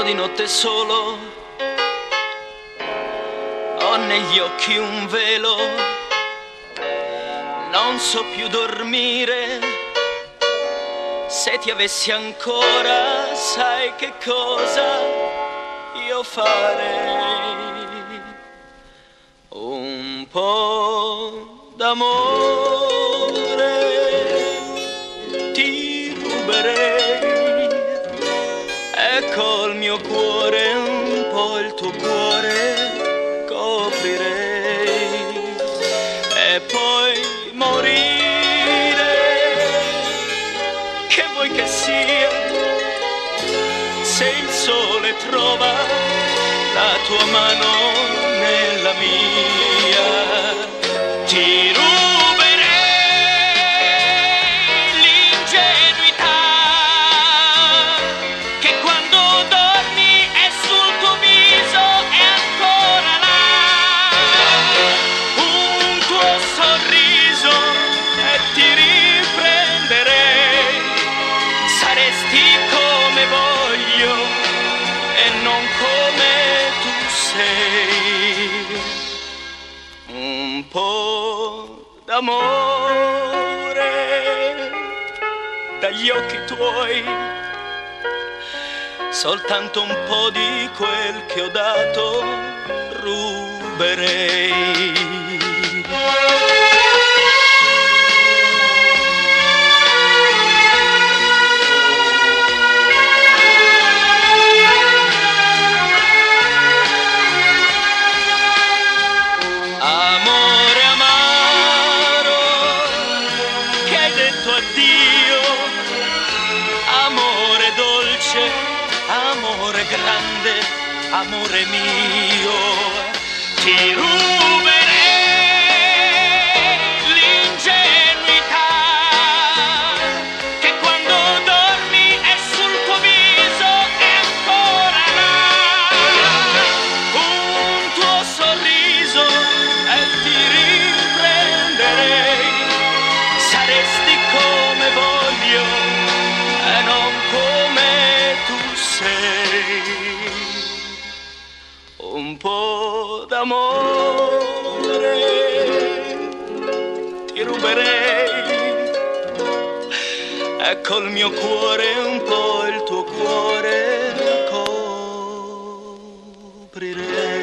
Ero di notte solo, ho negli occhi un velo, non so più dormire. Se ti avessi ancora, sai che cosa io farei? Un po' d'amore ti ruberei e col mio cuore un po' il tuo cuore coprirei e poi morire. Che vuoi che sia? Se il sole trova la tua mano nella mia, ti ruberei l'ingenuità che quando dormi è sul tuo viso è ancora là, un tuo sorriso e ti riprenderei, saresti come voglio e non come tu sei. Un po' d'amore dagli occhi tuoi, soltanto un po' di quel che ho dato ruberei. Amore amaro che hai detto addio, amore dolce, amore grande, amore mio, ti ruberei l'ingenuità che quando dormi è sul tuo viso è ancora là, un tuo sorriso e ti riprenderei, saresti come voglio e non come tu sei. Un po' d'amore ti ruberei e col mio cuore un po' il tuo cuore coprirei.